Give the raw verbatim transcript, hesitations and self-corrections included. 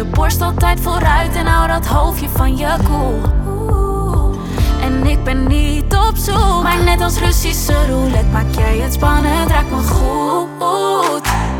je borst altijd vooruit en hou dat hoofdje van je koel. En ik ben niet op zoek, maar net als Russische roulette maak jij het spannend, raak me goed.